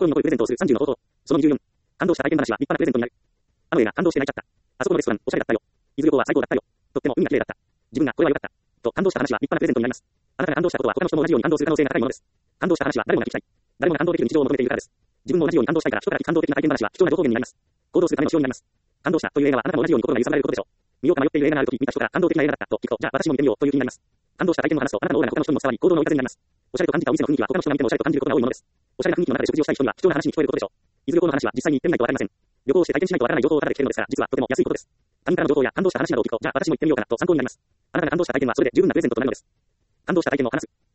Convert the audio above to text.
心に残るプレゼントをする30の方法。その24。感動した体験話は立派なプレゼントになる。アムウェイが感動して泣いちゃった。あそこのレストラン、おしゃれだったよ。伊豆旅行は最高だったよ。とっても海が綺麗だった。自分がこれは良かった。と感動した話は立派なプレゼントになります。あなたが感動したことは他の人も同じように感動する可能性が高いものです。感動した話は誰もが聞きたい。誰もが感動できる日常を求めているからです。自分も同じように感動したいから人から聞く感動的な体験話は貴重な情報源になります。行動するための仕様になります。感動したという映画はあなたも同じように心が揺さぶられることでしょう。見ようか迷っている映画があるとき見た人から感動的な映画だったと聞くと、じゃあ私も見てみようという気になります。感動した体験を話すとあなたのオーラが他の人にも伝わり行動の追い風になります。おしゃれと感じたお店の雰囲気は他の人が見てもおしゃれと感じることが多いものです。おしゃれな雰囲気の中で食事をしたい人には貴重な話に聞こえることでしょう。伊豆旅行の話は実際に行ってみないとわかりません。旅行をして体験しないとわからない情報をただで聞けるのですから、実はとても安いことです。他人からの情報や感動した話などを聞くと、じゃあ私も行ってみようかなと参考になります。あなたが感動した体験はそれで十分なプレゼントとなるのです。感動した体験を話す。